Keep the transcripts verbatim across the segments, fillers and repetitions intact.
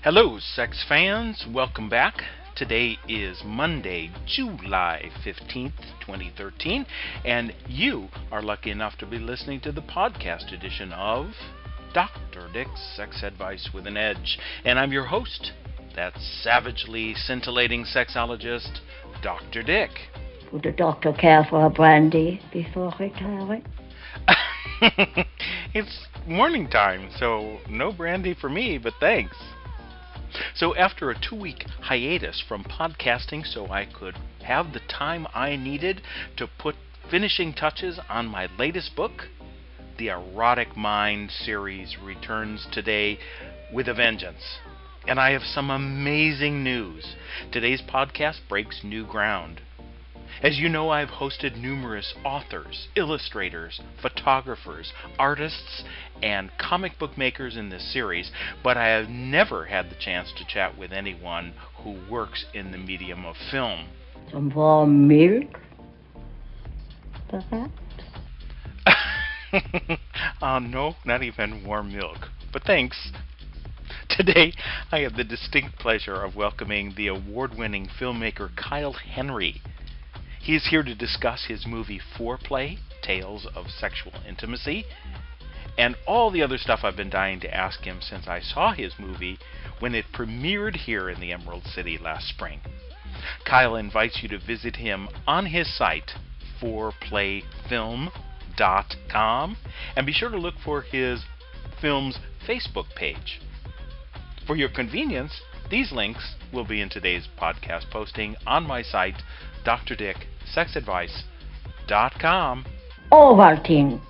Hello, sex fans. Welcome back. Today is Monday, July fifteenth, twenty thirteen, and you are lucky enough to be listening to the podcast edition of Doctor Dick's Sex Advice with an Edge. And I'm your host, that savagely scintillating sexologist, Doctor Dick. Would the doctor care for a brandy before retiring? It's morning time, so no brandy for me, but thanks. So after a two-week hiatus from podcasting so I could have the time I needed to put finishing touches on my latest book, the Erotic Mind series returns today with a vengeance. And I have some amazing news. Today's podcast breaks new ground. As you know, I've hosted numerous authors, illustrators, photographers, artists, and comic book makers in this series, but I have never had the chance to chat with anyone who works in the medium of film. Some warm milk, perhaps? uh, no, not even warm milk, but thanks. Today, I have the distinct pleasure of welcoming the award-winning filmmaker Kyle Henry. He is here to discuss his movie Foreplay, Tales of Sexual Intimacy, and all the other stuff I've been dying to ask him since I saw his movie when it premiered here in the Emerald City last spring. Kyle invites you to visit him on his site, foreplay film dot com, and be sure to look for his film's Facebook page. For your convenience, these links will be in today's podcast posting on my site, D R Dick Sex Advice dot com. Ovaltine.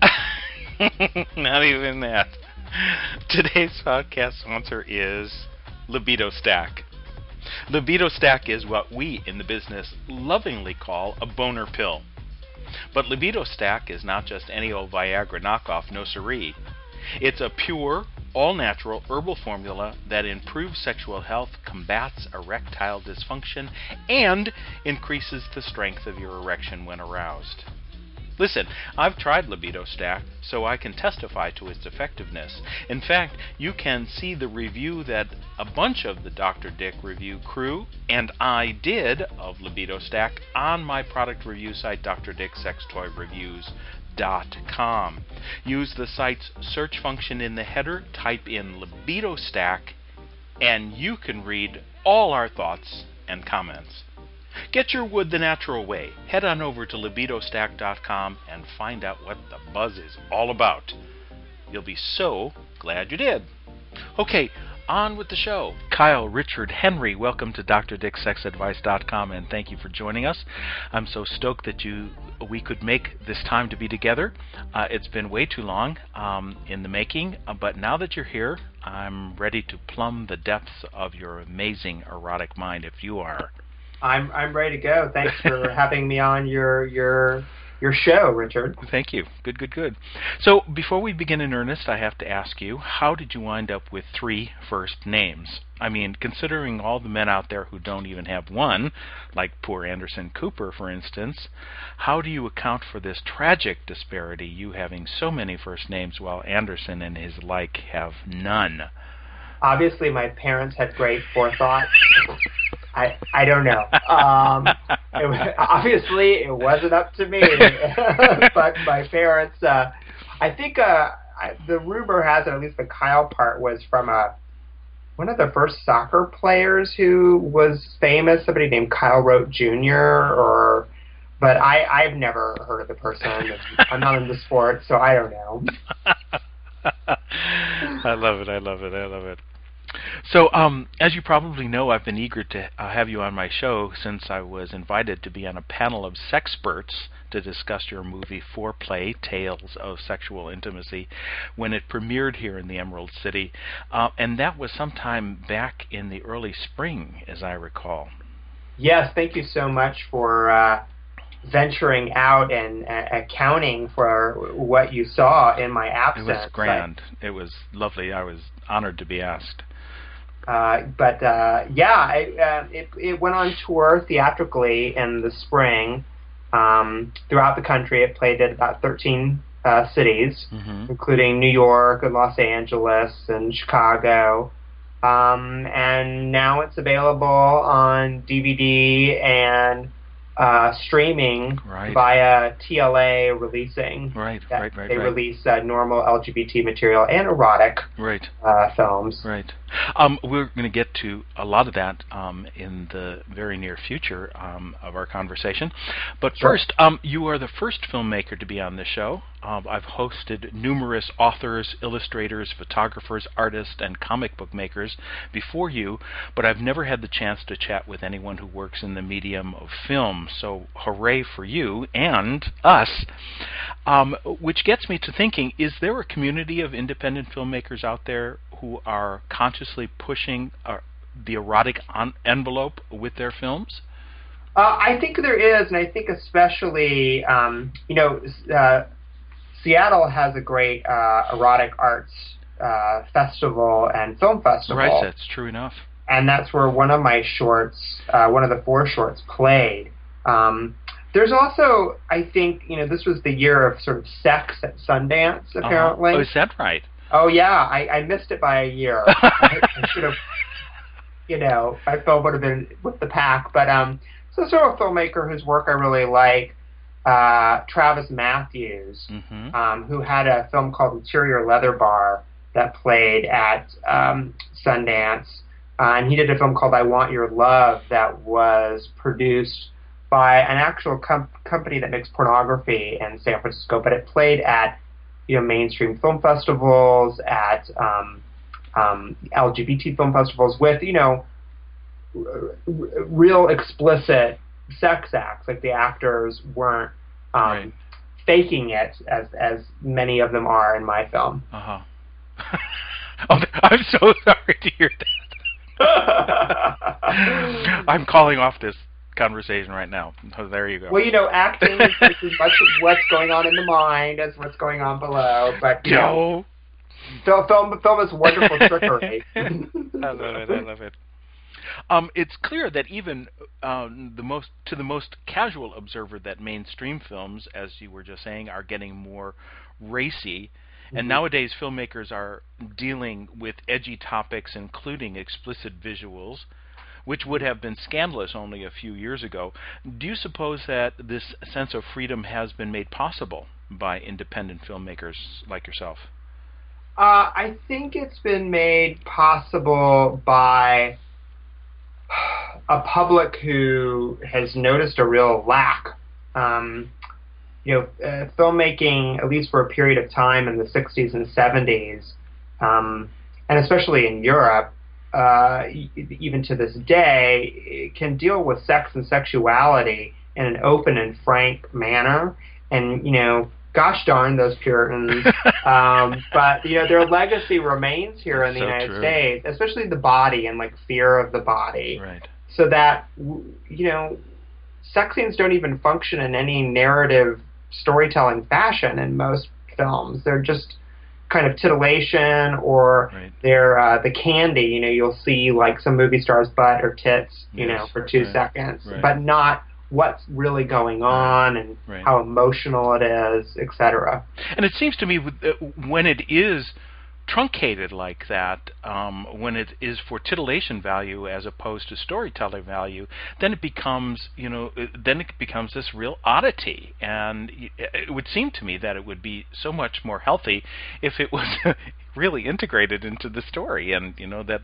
Not even that. Today's podcast sponsor is Libido Stack. Libido Stack is what we in the business lovingly call a boner pill. But Libido Stack is not just any old Viagra knockoff, no siree. It's a pure, all-natural herbal formula that improves sexual health, combats erectile dysfunction, and increases the strength of your erection when aroused. Listen, I've tried Libido Stack, so I can testify to its effectiveness. In fact, you can see the review that a bunch of the Doctor Dick review crew and I did of Libido Stack on my product review site, D R Dick Sex Toy Reviews dot com. Use the site's search function in the header, type in Libido Stack, and you can read all our thoughts and comments. Get your wood the natural way. Head on over to libido stack dot com and find out what the buzz is all about. You'll be so glad you did. Okay, on with the show. Kyle Richard Henry, welcome to D R Dick Sex Advice dot com, and thank you for joining us. I'm so stoked that you we could make this time to be together. Uh, it's been way too long um, in the making, uh, but now that you're here, I'm ready to plumb the depths of your amazing erotic mind if you are. I'm I'm ready to go. Thanks for having me on your your your show, Richard. Thank you. Good, good, good. So before we begin in earnest, I have to ask you, how did you wind up with three first names? I mean, considering all the men out there who don't even have one, like poor Anderson Cooper, for instance, how do you account for this tragic disparity, you having so many first names while Anderson and his like have none? Obviously, my parents had great forethought. I I don't know. Um, it was, obviously, it wasn't up to me, but my parents. Uh, I think uh, I, the rumor has it, at least the Kyle part, was from a one of the first soccer players who was famous. Somebody named Kyle Rote Junior Or, but I I've never heard of the person. I'm not into sports, so I don't know. I love it. I love it. I love it. So, um, as you probably know, I've been eager to uh, have you on my show since I was invited to be on a panel of sexperts to discuss your movie Foreplay, Tales of Sexual Intimacy, when it premiered here in the Emerald City. Uh, and that was sometime back in the early spring, as I recall. Yes, thank you so much for uh, venturing out and uh, accounting for what you saw in my absence. It was grand. I, it was lovely. I was honored to be asked. Uh, but uh, yeah, it, uh, it it went on tour theatrically in the spring um, throughout the country. It played at about thirteen uh, cities, mm-hmm. including New York and Los Angeles and Chicago. Um, and now it's available on D V D and uh, streaming right. via T L A releasing. Right, that right, right. They right. release uh, normal L G B T material and erotic right. uh, films. Right. Um, we're going to get to a lot of that um, in the very near future um, of our conversation. But Sure. first, um, you are the first filmmaker to be on this show. Um, I've hosted numerous authors, illustrators, photographers, artists, and comic book makers before you, but I've never had the chance to chat with anyone who works in the medium of film. So hooray for you and us. Um, which gets me to thinking, is there a community of independent filmmakers out there who are consciously pushing uh, the erotic on- envelope with their films? Uh, I think there is, and I think especially, um, you know, uh, Seattle has a great uh, erotic arts uh, festival and film festival. Right, that's true enough. And that's where one of my shorts, uh, one of the four shorts, played. Um, there's also, I think, you know, this was the year of sort of sex at Sundance, apparently. Uh-huh. Oh, is that right? Oh, yeah, I, I missed it by a year. I, I should have, you know, my film would have been with the pack. But um, so sort of a filmmaker whose work I really like, uh, Travis Matthews, mm-hmm. um, who had a film called Interior Leather Bar that played at um, Sundance. Uh, and he did a film called I Want Your Love that was produced by an actual com- company that makes pornography in San Francisco, but it played at, you know, mainstream film festivals, at um, um, L G B T film festivals with, you know, r- r- real explicit sex acts. Like the actors weren't um, right. faking it as as many of them are in my film. Uh huh. Oh, I'm so sorry to hear that. I'm calling off this conversation right now. Oh, there you go. Well, you know, acting is just as much what's going on in the mind as what's going on below. But you know, film, film, film is wonderful trickery. I love it. I love it. Um, it's clear that even um, the most to the most casual observer that mainstream films, as you were just saying, are getting more racy. And mm-hmm. nowadays, filmmakers are dealing with edgy topics, including explicit visuals, which would have been scandalous only a few years ago. Do you suppose that this sense of freedom has been made possible by independent filmmakers like yourself? Uh, I think it's been made possible by a public who has noticed a real lack. Um, you know, uh, filmmaking, at least for a period of time in the sixties and seventies, um, and especially in Europe, uh, even to this day, it can deal with sex and sexuality in an open and frank manner. And, you know, gosh darn those Puritans. um, but, you know, their legacy remains here in the so United true. States, especially the body and, like, fear of the body. Right. So that, you know, sex scenes don't even function in any narrative storytelling fashion in most films. They're just kind of titillation, or right. they're uh, the candy. You know, you'll see like some movie star's butt or tits, you yes, know, for two right, seconds, right. but not what's really going on and right. how emotional it is, et cetera. And it seems to me when it is truncated like that, um, when it is for titillation value as opposed to storytelling value, then it becomes, you know, then it becomes this real oddity. And it would seem to me that it would be so much more healthy if it was really integrated into the story. And you know that,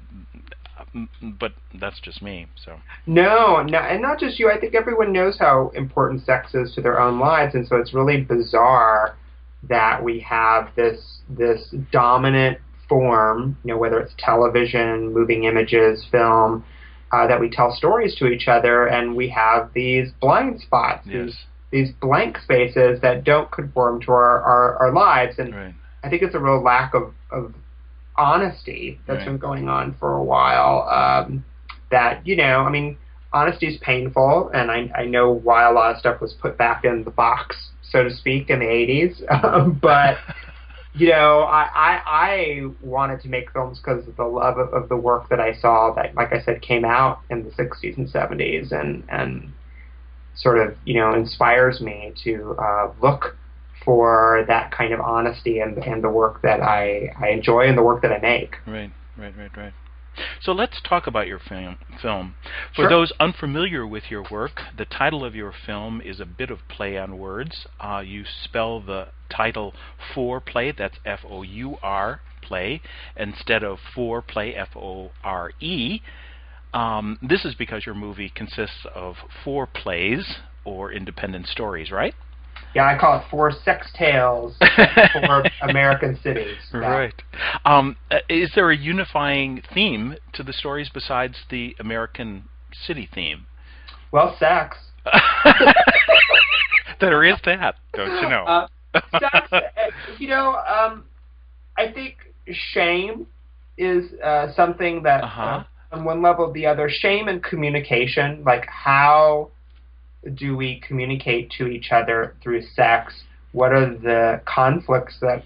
but that's just me. So no, no, and not just you. I think everyone knows how important sex is to their own lives, and so it's really bizarre that we have this this dominant form, you know, whether it's television, moving images, film, uh, that we tell stories to each other, and we have these blind spots, yes. these these blank spaces that don't conform to our, our, our lives. And right. I think it's a real lack of, of honesty that's right. been going on for a while. Um, that, you know, I mean, honesty is painful, and I, I know why a lot of stuff was put back in the box, so to speak, in the eighties. Um, but, you know, I, I, I wanted to make films because of the love of, of the work that I saw that, like I said, came out in the sixties and seventies, and, and sort of, you know, inspires me to uh, look for that kind of honesty and, and the work that I, I enjoy and the work that I make. Right, right, right, right. So let's talk about your film. Film. For Sure. those unfamiliar with your work, the title of your film is a bit of play on words. Uh, you spell the title for play, that's F O U R, play, instead of for play, F O R E. Um, this is because your movie consists of four plays or independent stories, right? Yeah, I call it Four Sex Tales for American Cities. Yeah. Right. Um, uh, is there a unifying theme to the stories besides the American city theme? Well, sex. There is that, don't you know? Uh, sex, uh, you know, um, I think shame is uh, something that, Uh-huh. uh, on one level or the other, shame and communication, like how do we communicate to each other through sex? What are the conflicts that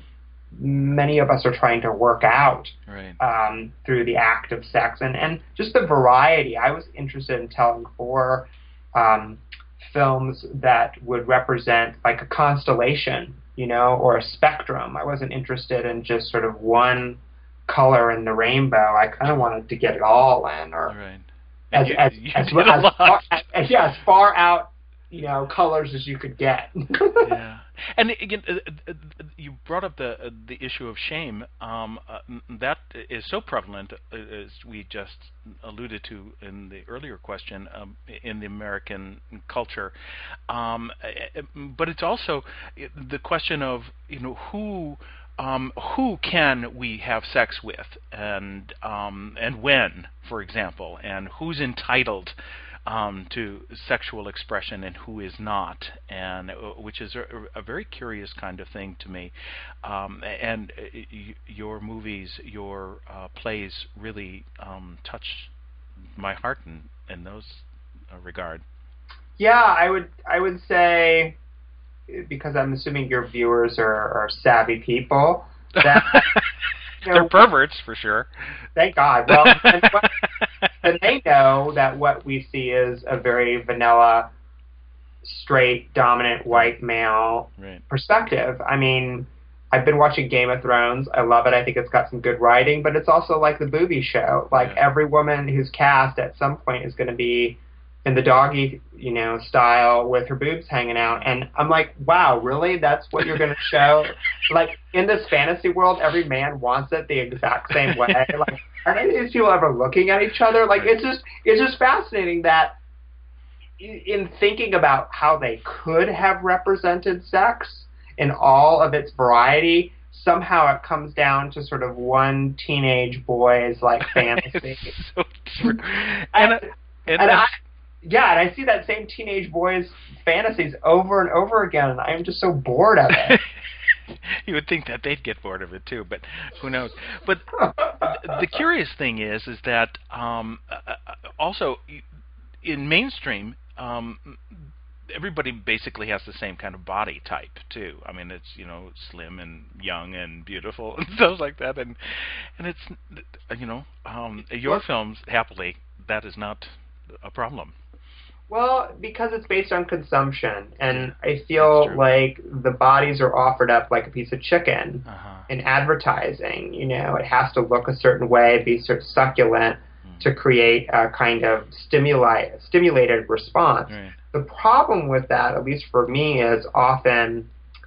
many of us are trying to work out Right. um, through the act of sex? And, and just the variety. I was interested in telling four um, films that would represent like a constellation, you know, or a spectrum. I wasn't interested in just sort of one color in the rainbow. I kind of wanted to get it all in, or Right. as You- as you as, did a as, lot. far, as, yeah, as far out, you know, colors as you could get. Yeah, and again, uh, uh, you brought up the uh, the issue of shame. Um, uh, that is so prevalent, uh, as we just alluded to in the earlier question, um, in the American culture. Um, uh, but it's also the question of, you know, who. Um, who can we have sex with, and um, and when, for example, and who's entitled um, to sexual expression and who is not, and uh, which is a, a very curious kind of thing to me. Um, and uh, y- your movies, your uh, plays, really um, touch my heart in in those uh, regard. Yeah, I would I would say, because I'm assuming your viewers are, are savvy people, that you know, They're perverts for sure. thank God. Well, and, what, and they know that what we see is a very vanilla, straight, dominant white male Right. perspective. I mean, I've been watching Game of Thrones. I love it. I think it's got some good writing, but it's also like the booby show. Like Yeah. every woman who's cast at some point is going to be in the doggy, you know, style with her boobs hanging out. And I'm like, wow, really? That's what you're going to show? Like, in this fantasy world, every man wants it the exact same way. Like, are any of these people ever looking at each other? Like, it's just, it's just fascinating that in, in thinking about how they could have represented sex in all of its variety, somehow it comes down to sort of one teenage boy's, like, fantasy. It's so true. and, And, uh, and, and I, yeah, and I see that same teenage boy's fantasies over and over again, and I'm just so bored of it. you would think that they'd get bored of it too, but who knows? But the curious thing is, is that um, uh, also in mainstream, um, everybody basically has the same kind of body type too. I mean, it's, you know, slim and young and beautiful and stuff like that, and and it's, you know, um, your films, happily, that is not a problem. Well, because it's based on consumption, and I That's feel true. like the bodies are offered up like a piece of chicken Uh-huh. in advertising. You know, it has to look a certain way, be sort of succulent Mm. to create a kind of stimuli stimulated response. Right. The problem with that, at least for me, is often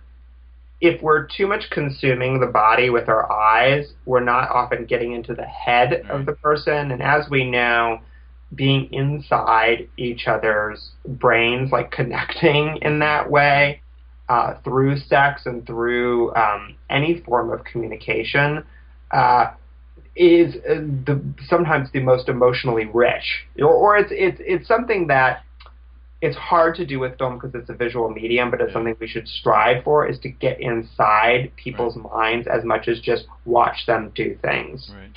if we're too much consuming the body with our eyes, we're not often getting into the head Right. of the person. And as we know, being inside each other's brains, like connecting in that way uh, through sex and through um, any form of communication, uh, is uh, the sometimes the most emotionally rich, or, or it's it's it's something that it's hard to do with film because it's a visual medium, but it's Yeah. something we should strive for, is to get inside people's minds as much as just watch them do things. Right.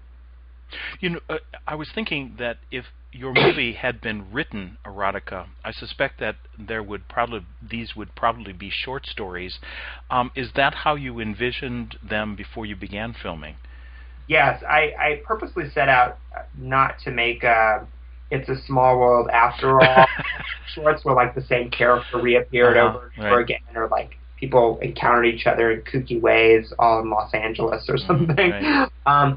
You know, uh, I was thinking that if your movie had been written erotica, I suspect that there would probably these would probably be short stories. Um, is that how you envisioned them before you began filming? Yes, I, I purposely set out not to make uh, It's a Small World After All shorts where like the same character reappeared Uh-huh, over and over right. again, or like people encountered each other in kooky ways all in Los Angeles or something. right. Um,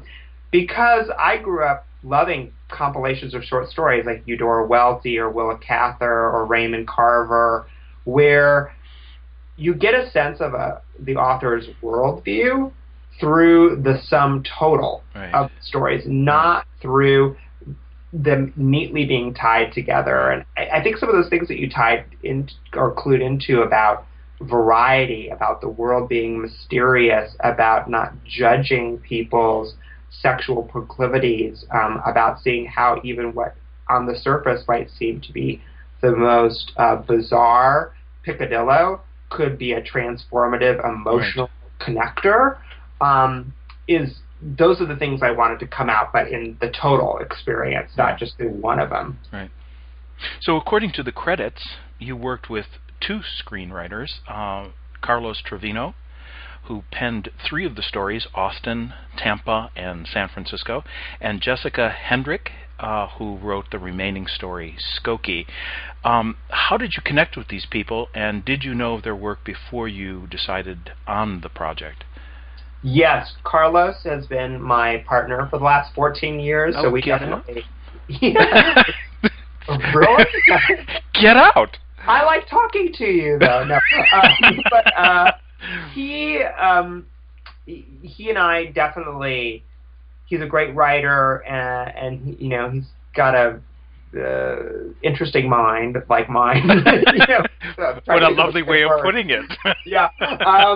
because I grew up loving compilations of short stories like Eudora Welty or Willa Cather or Raymond Carver, where you get a sense of a, the author's worldview through the sum total right. of stories, not through them neatly being tied together. And I, I think some of those things that you tied in or clued into about variety, about the world being mysterious, about not judging people's sexual proclivities, um, about seeing how even what on the surface might seem to be the most uh, bizarre picadillo could be a transformative emotional right. connector, um, is those are the things I wanted to come out, but in the total experience, not right. just through one of them. Right. So according to the credits, you worked with two screenwriters, uh, Carlos Trevino, who penned three of the stories, Austin, Tampa, and San Francisco, and Jessica Hendrick, uh, who wrote the remaining story, Skokie. Um, how did you connect with these people, and did you know of their work before you decided on the project? Yes, Carlos has been my partner for the last fourteen years, oh, so we get definitely... Yeah. Really? Get out! I like talking to you, though. No, um, but uh, he, um, he and I definitely. He's a great writer, and, and you know he's got a uh, interesting mind like mine. you know, so what a lovely way of putting it. yeah. Um,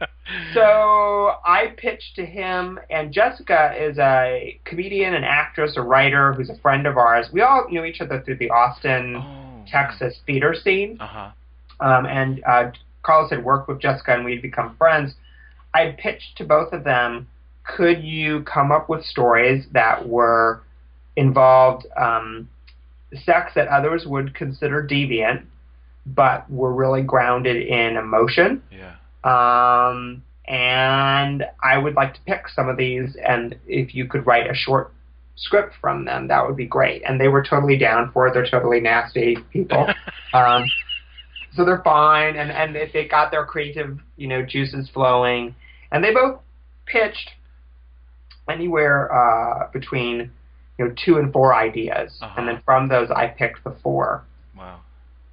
so I pitched to him, and Jessica is a comedian, an actress, a writer who's a friend of ours. We all knew each other through the Austin. Oh. Texas theater scene, uh-huh. um, and uh, Carlos had worked with Jessica, and we'd become friends. I pitched to both of them, could you come up with stories that were involved um, sex that others would consider deviant, but were really grounded in emotion? Yeah. Um, and I would like to pick some of these, and if you could write a short script from them, that would be great. And they were totally down for it. They're totally nasty people. um, so they're fine. And, and if they got their creative, you know, juices flowing. And they both pitched anywhere uh, between, you know, two and four ideas. Uh-huh. And then from those, I picked the four. Wow.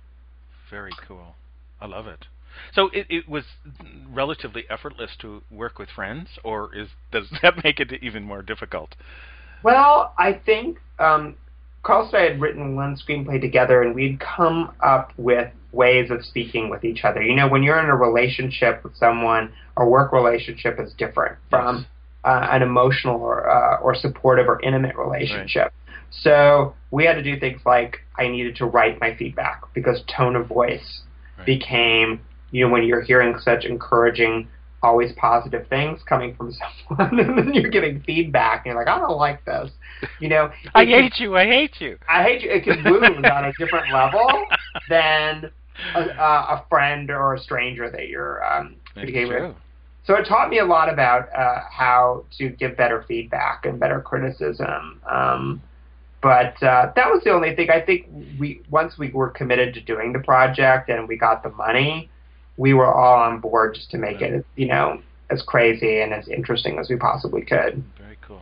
Very cool. I love it. So it, it was relatively effortless to work with friends, or is does that make it even more difficult? Well, I think um, Carlos and I had written one screenplay together, and we'd come up with ways of speaking with each other. You know, when you're in a relationship with someone, a work relationship is different from yes. uh, an emotional or uh, or supportive or intimate relationship. Right. So we had to do things like I needed to write my feedback because tone of voice right. became, you know, when you're hearing such encouraging, always positive things coming from someone, and then you're giving feedback, and you're like, I don't like this. You know, I can, hate you. I hate you. I hate you. It can wound on a different level than a, a friend or a stranger that you're um, communicating with. So it taught me a lot about uh, how to give better feedback and better criticism. Um, but uh, that was the only thing. I think we once we were committed to doing the project and we got the money, we were all on board just to make it, you know, as crazy and as interesting as we possibly could. Very cool.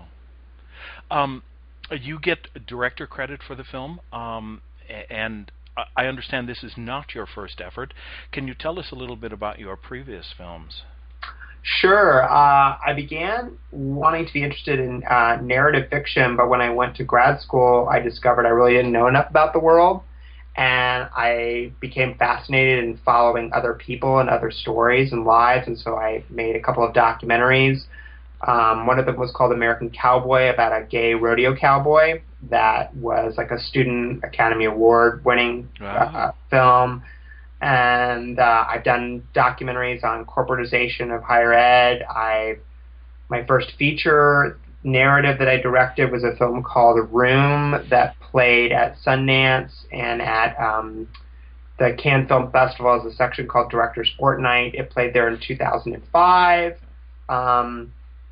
Um, you get director credit for the film, um, and I understand this is not your first effort. Can you tell us a little bit about your previous films? Sure. Uh, I began wanting to be interested in uh, narrative fiction, but when I went to grad school, I discovered I really didn't know enough about the world. And I became fascinated in following other people and other stories and lives, and so I made a couple of documentaries. Um, one of them was called American Cowboy, about a gay rodeo cowboy that was like a Student Academy Award winning wow. uh, film. And uh, I've done documentaries on corporatization of higher ed. I my first feature narrative that I directed was a film called Room that played at Sundance and at um, the Cannes Film Festival as a section called Director's Fortnight. It played there in two thousand five. Um,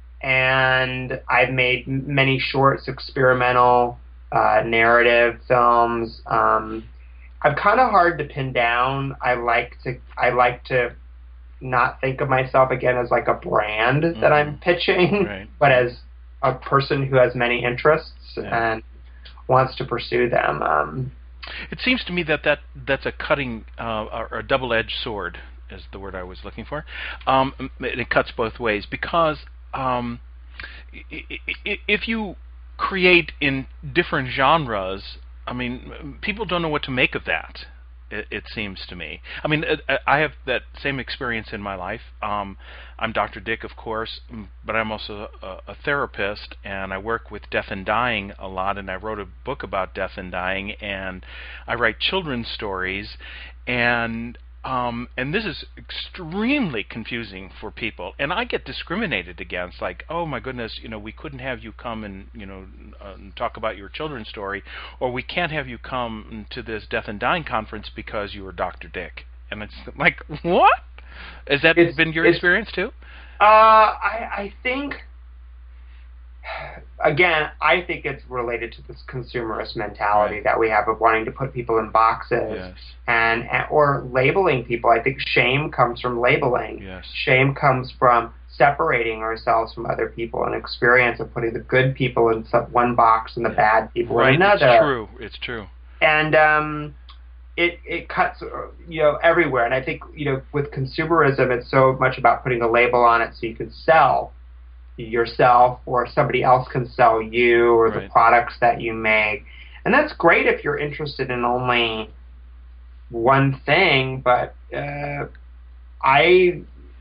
and I've made many shorts, experimental uh, narrative films. Um, I'm kind of hard to pin down. I like to I like to not think of myself again as like a brand mm-hmm. that I'm pitching, right. but as a person who has many interests yeah. and wants to pursue them. Um, it seems to me that, that that's a cutting uh, or a double-edged sword is the word I was looking for. Um, it cuts both ways because um, if you create in different genres, I mean, people don't know what to make of that. It, it seems to me. I mean, I have that same experience in my life. Um, I'm Doctor Dick, of course, but I'm also a, a therapist, and I work with death and dying a lot, and I wrote a book about death and dying, and I write children's stories, and Um, and this is extremely confusing for people, and I get discriminated against. Like, oh my goodness, you know, we couldn't have you come and you know uh, talk about your children's story, or we can't have you come to this death and dying conference because you were Doctor Dick. And it's like, what? Has that it's, been your it's, experience too? Uh, I, I think. Again, I think it's related to this consumerist mentality right. that we have of wanting to put people in boxes yes. and, and or labeling people. I think shame comes from labeling. Yes. Shame comes from separating ourselves from other people and experience of putting the good people in some, one box and the yeah. bad people right. in another. It's true. It's true. And um, it it cuts you know everywhere. And I think you know with consumerism, it's so much about putting a label on it so you can sell yourself or somebody else can sell you or right. the products that you make. And that's great if you're interested in only one thing, but uh, I,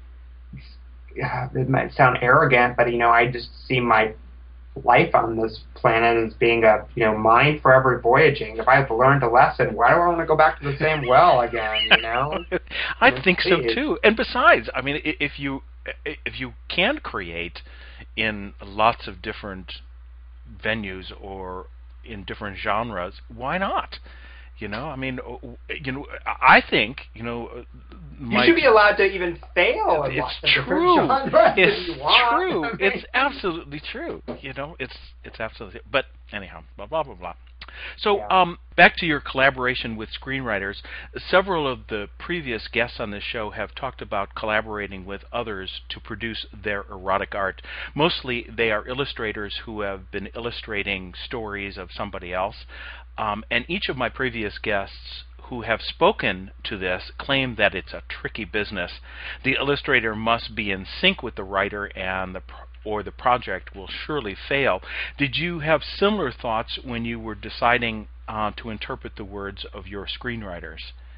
it might sound arrogant, but you know, I just see my life on this planet as being a, you know, mind forever voyaging. If I've learned a lesson, why do I want to go back to the same well again, you know? I think so too. And besides, I mean, if you if you can create in lots of different venues or in different genres, why not? You know, I mean, you know, I think, you know, you should be allowed to even fail in lots of different genres. It's if you want. true. I mean, It's absolutely true. You know, it's it's absolutely. But anyhow, blah blah blah blah. So, yeah. um, back to your collaboration with screenwriters. Several of the previous guests on this show have talked about collaborating with others to produce their erotic art. Mostly, they are illustrators who have been illustrating stories of somebody else. Um, and each of my previous guests who have spoken to this claim that it's a tricky business. The illustrator must be in sync with the writer, and the pro- or the project will surely fail. Did you have similar thoughts when you were deciding uh, to interpret the words of your screenwriters?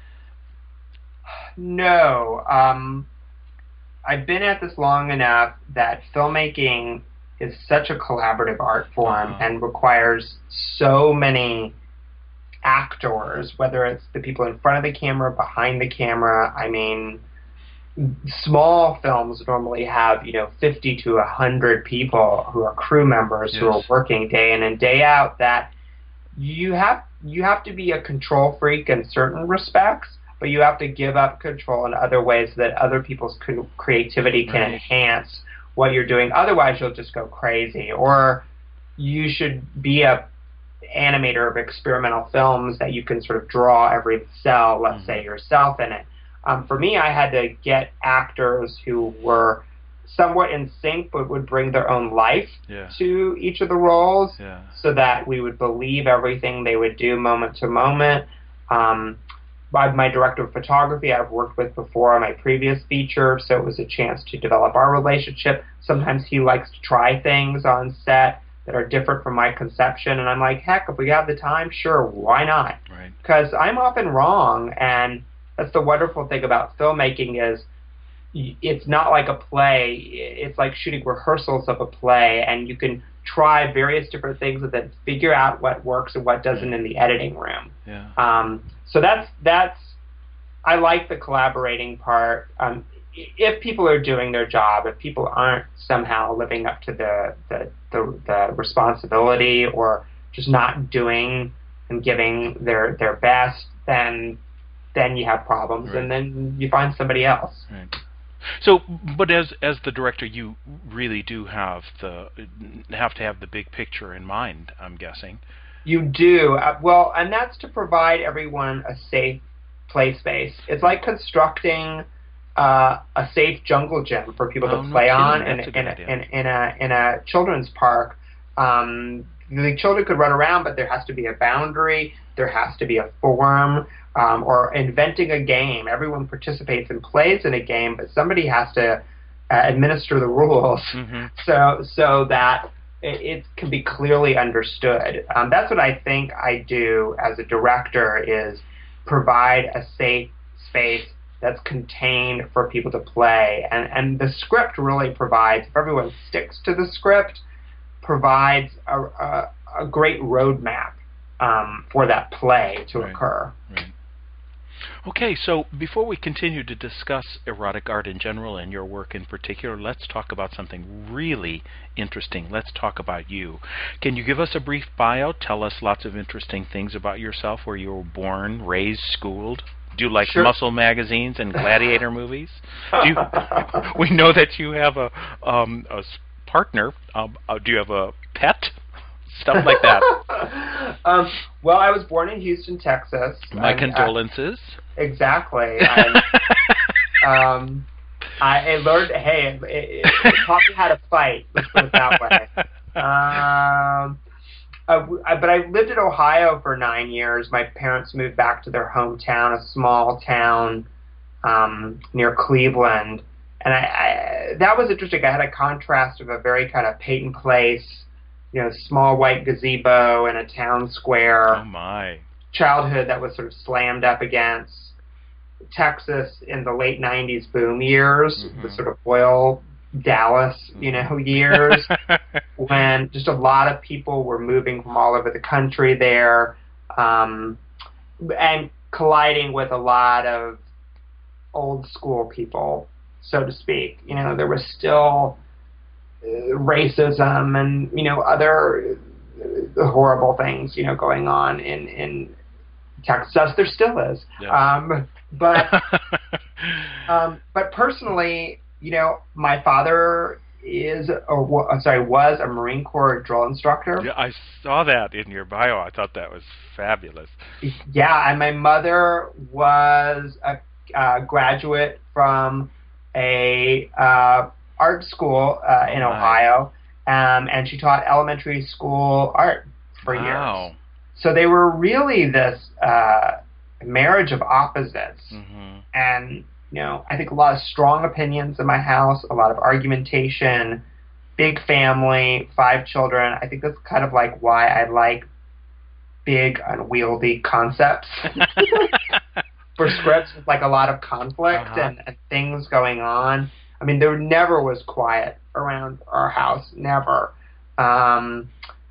No. Um, I've been at this long enough that filmmaking is such a collaborative art form uh-huh. and requires so many actors, whether it's the people in front of the camera, behind the camera. I mean, small films normally have, you know, fifty to one hundred people who are crew members yes. who are working day in and day out, that you have you have to be a control freak in certain respects, but you have to give up control in other ways so that other people's creativity can right. enhance what you're doing. Otherwise, you'll just go crazy. Or you should be a animator of experimental films that you can sort of draw every cell, let's mm-hmm. say, yourself in it. Um, for me, I had to get actors who were somewhat in sync but would bring their own life yeah. to each of the roles yeah. so that we would believe everything they would do moment to moment. Um, by my director of photography I've worked with before on my previous feature, so it was a chance to develop our relationship. Sometimes he likes to try things on set that are different from my conception, and I'm like, heck, if we have the time, sure, why not? Right. Because I'm often wrong, and that's the wonderful thing about filmmaking is it's not like a play. It's like shooting rehearsals of a play, and you can try various different things and then figure out what works and what doesn't yeah. in the editing room. Yeah. Um, so that's that's I like the collaborating part. Um, if people are doing their job, if people aren't somehow living up to the the, the, the responsibility or just not doing and giving their their best, then then you have problems, right. and then you find somebody else. Right. So, but as as the director, you really do have the have to have the big picture in mind, I'm guessing. You do. Uh, well, and that's to provide everyone a safe play space. It's like constructing uh, a safe jungle gym for people Oh, to no play kidding. on in, That's a in, good a, idea. in, in a in a children's park. Um, the children could run around, but there has to be a boundary. There has to be a form, um, or inventing a game. Everyone participates and plays in a game, but somebody has to uh, administer the rules Mhm. so so that it, it can be clearly understood. Um, that's what I think I do as a director, is provide a safe space that's contained for people to play. And, and the script really provides, if everyone sticks to the script, provides a, a, a great roadmap um, for that play to Right. occur. Right. Okay, so before we continue to discuss erotic art in general and your work in particular, let's talk about something really interesting. Let's talk about you. Can you give us a brief bio? Tell us lots of interesting things about yourself, where you were born, raised, schooled. Do you like Sure. muscle magazines and gladiator movies? Do you, we know that you have a um, a s- partner. Um, uh, do you have a pet? Stuff like that. um, well, I was born in Houston, Texas. My I'm, uh, condolences. exactly. I'm, um, I, I learned. Hey, it, it, it taught me how to fight. Let's put it that way. Um, uh, I, but I lived in Ohio for nine years. My parents moved back to their hometown, a small town um, near Cleveland, and I, I that was interesting. I had a contrast of a very kind of Peyton Place, you know, small white gazebo in a town square. Oh my. Childhood that was sort of slammed up against Texas in the late nineties boom years, Mhm. the sort of oil Dallas, you know, years, when just a lot of people were moving from all over the country there, um, and colliding with a lot of old school people, so to speak. You know, there was still uh, racism and, you know, other uh, horrible things, you know, going on in, in Texas. There still is. Yes. Um, but um, but personally, you know, my father is, or wa- I'm sorry, was a Marine Corps drill instructor. Yeah, I saw that in your bio. I thought that was fabulous. Yeah, and my mother was a uh, graduate from a uh, art school uh, in Oh, my. Ohio, um, and she taught elementary school art for Wow. years. So they were really this uh, marriage of opposites. Mm-hmm. And, you know, I think a lot of strong opinions in my house, a lot of argumentation, big family, five children. I think that's kind of like why I like big, unwieldy concepts for scripts with like a lot of conflict Uh-huh. and, and things going on. I mean, there never was quiet around our house, never. Um,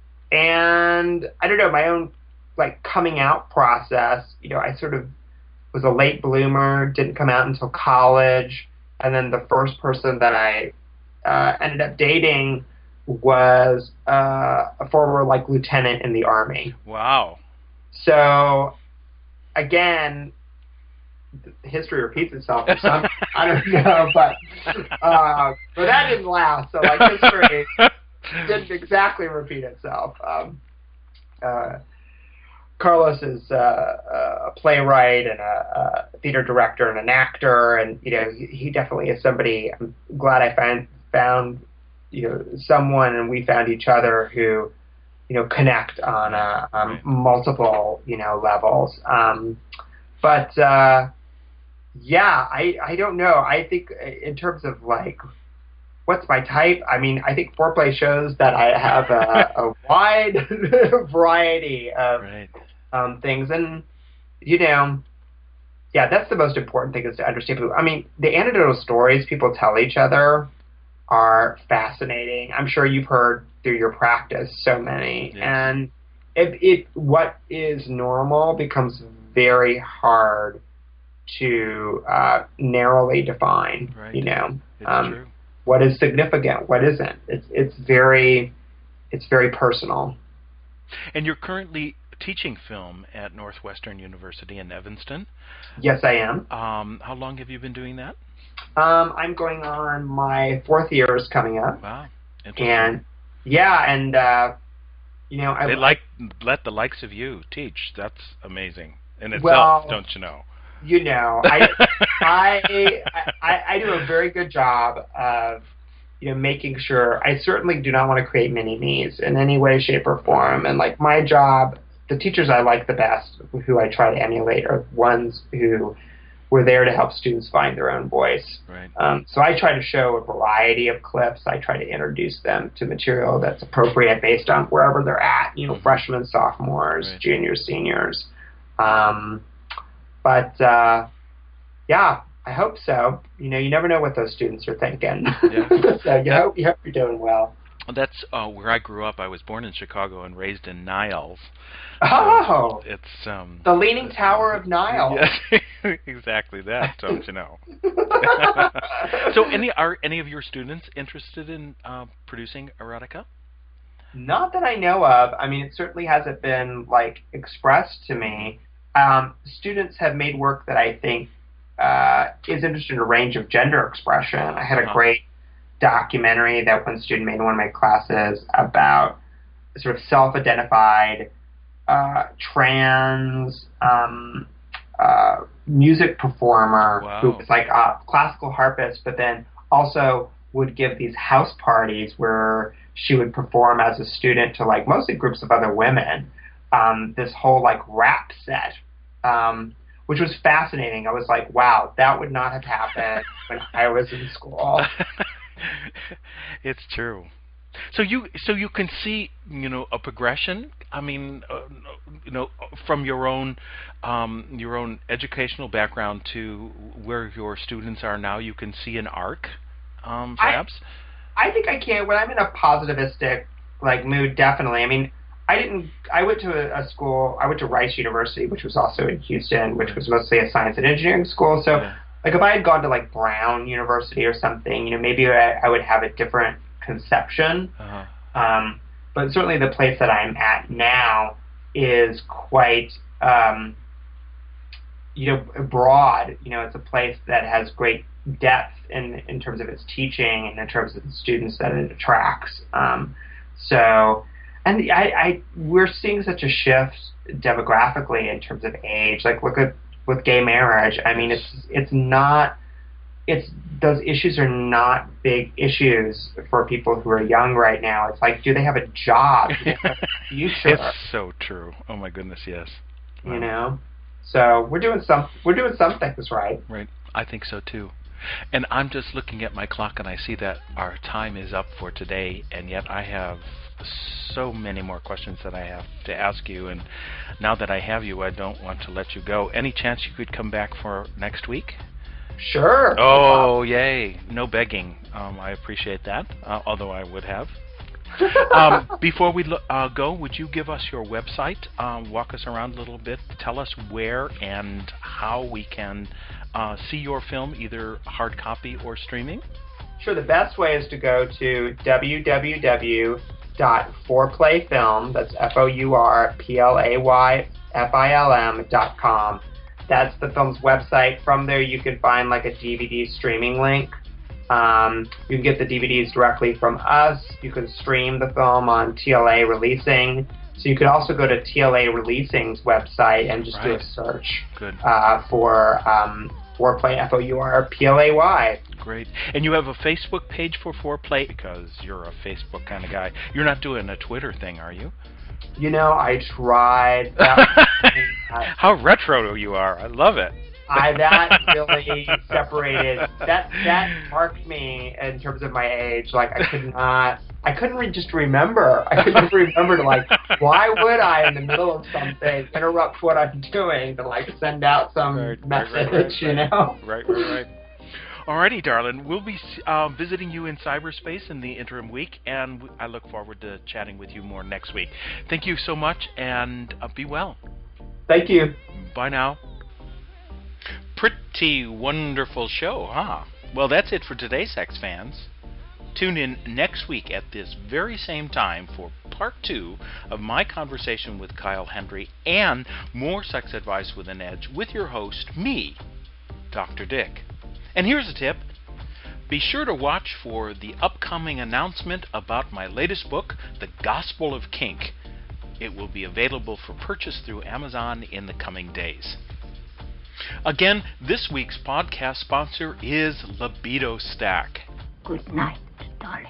and I don't know, my own like coming out process, you know, I sort of was a late bloomer, didn't come out until college, and then the first person that I uh, ended up dating was uh, a former like lieutenant in the Army. Wow. So again, history repeats itself or something. I don't know, but uh, but that didn't last. So like history didn't exactly repeat itself. Um, uh, Carlos is uh, a playwright and a, a theater director and an actor, and you know he, he definitely is somebody. I'm glad I found found you know someone, and we found each other who you know connect on uh, um, Right. multiple you know levels. Um, but uh, yeah, I I don't know. I think in terms of like what's my type, I mean, I think foreplay shows that I have a, a wide variety of Right. um, things, and you know, yeah, that's the most important thing is to understand people. I mean, the anecdotal stories people tell each other are fascinating. I'm sure you've heard through your practice so many, Yes. and it, it what is normal becomes very hard to uh, narrowly define. Right. You know, It's um, true. what is significant, what isn't. It's it's very it's very personal. And you're currently teaching film at Northwestern University in Evanston. Yes, I am. Um, how long have you been doing that? Um, I'm going on my fourth year is coming up, Wow. Interesting. and yeah, and uh, you know, I They like let the likes of you teach. That's amazing in itself, Well, don't you know? you know, I, I, I, I do a very good job of, you know, making sure. I certainly do not want to create mini-me's in any way, shape, or form. And like my job, the teachers I like the best, who I try to emulate, are ones who were there to help students find their own voice. Right. Um, so I try to show a variety of clips. I try to introduce them to material that's appropriate based on wherever they're at. You know, mm-hmm. freshmen, sophomores, right. juniors, seniors. Um, but uh, yeah, I hope so. You know, you never know what those students are thinking. Yeah. so you hope you hope you're doing well. That's uh, where I grew up. I was born in Chicago and raised in Niles. Oh, so it's um, the Leaning Tower of Niles. Yes, exactly that. Don't you know? So, any are any of your students interested in uh, producing erotica? Not that I know of. I mean, it certainly hasn't been like expressed to me. Um, students have made work that I think uh, is interested in a range of gender expression. I had a uh-huh. great documentary that one student made in one of my classes about sort of self-identified uh, trans um, uh, music performer wow. who was like a classical harpist, but then also would give these house parties where she would perform as a student to like mostly groups of other women, um, this whole like rap set, um, which was fascinating. I was like, wow, that would not have happened when I was in school. It's true. So you so you can see, you know, a progression. I mean, uh, you know, from your own um, your own educational background to where your students are now. You can see an arc, um, perhaps. I, I think I can. When I'm in a positivistic like mood, definitely. I mean, I didn't. I went to a, a school. I went to Rice University, which was also in Houston, which was mostly a science and engineering school. So. Yeah. Like if I had gone to like Brown University or something, you know, maybe I, I would have a different conception. Uh-huh. Um, but certainly the place that I'm at now is quite, um, you know, broad. You know, it's a place that has great depth in in terms of its teaching and in terms of the students that it attracts. Um, so, and I, I we're seeing such a shift demographically in terms of age. Like look at. With gay marriage, I mean, it's it's not, it's those issues are not big issues for people who are young right now. It's like, do they have a job? Do they have a future? It's so true. Oh my goodness, yes. Wow. You know, so we're doing some we're doing some things right. Right, I think so too. And I'm just looking at my clock and I see that our time is up for today, and yet I have so many more questions that I have to ask you, and now that I have you, I don't want to let you go. Any chance you could come back for next week? Sure. Oh, yay. No begging. Um, I appreciate that, uh, although I would have. um, before we lo- uh, go, would you give us your website, um, walk us around a little bit, tell us where and how we can uh, see your film, either hard copy or streaming? Sure. The best way is to go to w w w dot fourplayfilm, that's F O U R P L A Y F I L M dot com. That's the film's website. From there you can find like a D V D streaming link. Um, you can get the D V Ds directly from us. You can stream the film on T L A Releasing. So you could also go to T L A Releasing's website and just right. do a search Good. Uh, for um, Fourplay, F O U R P L A Y. Great. And you have a Facebook page for Fourplay because you're a Facebook kind of guy. You're not doing a Twitter thing, are you? You know, I tried. That How retro you are. I love it. I that really separated. That that marked me in terms of my age. Like I could not. I couldn't re- just remember. I couldn't remember to like. Why would I, in the middle of something, interrupt what I'm doing to like send out some right, message? Right, right, right, you know. Right, right, right. Alrighty, darling. We'll be uh, visiting you in cyberspace in the interim week, and I look forward to chatting with you more next week. Thank you so much, and uh, be well. Thank you. Bye now. Pretty wonderful show, huh? Well, that's it for today, sex fans. Tune in next week at this very same time for part two of my conversation with Kyle Hendry and more Sex Advice with an Edge with your host, me, Doctor Dick. And here's a tip. Be sure to watch for the upcoming announcement about my latest book, The Gospel of Kink. It will be available for purchase through Amazon in the coming days. Again, this week's podcast sponsor is Libido Stack. Good night, darling.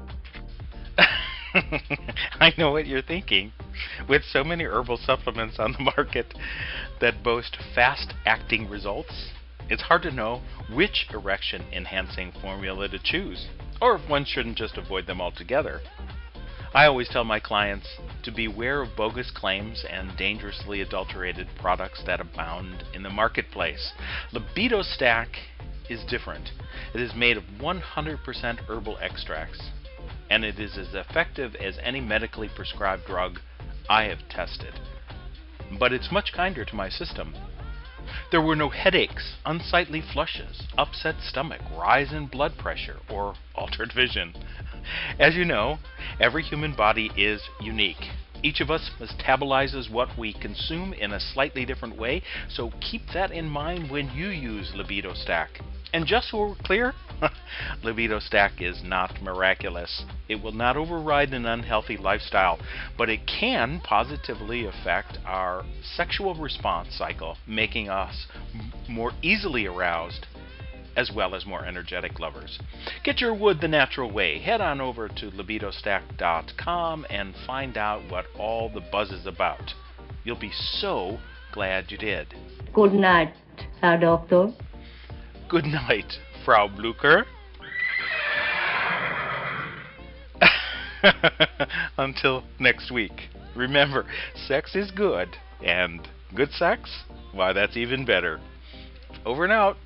I know what you're thinking. With so many herbal supplements on the market that boast fast-acting results, it's hard to know which erection-enhancing formula to choose, or if one shouldn't just avoid them altogether. I always tell my clients to beware of bogus claims and dangerously adulterated products that abound in the marketplace. Libido Stack is different. It is made of one hundred percent herbal extracts, and it is as effective as any medically prescribed drug I have tested. But it's much kinder to my system. There were no headaches, unsightly flushes, upset stomach, rise in blood pressure, or altered vision. As you know, every human body is unique. Each of us metabolizes what we consume in a slightly different way, so keep that in mind when you use Libido Stack. And just so we're clear, Libido Stack is not miraculous. It will not override an unhealthy lifestyle, but it can positively affect our sexual response cycle, making us m- more easily aroused, as well as more energetic lovers. Get your wood the natural way. Head on over to libido stack dot com and find out what all the buzz is about. You'll be so glad you did. Good night, Herr Doctor. Good night, Frau Blucher. Until next week. Remember, sex is good, and good sex, why, that's even better. Over and out.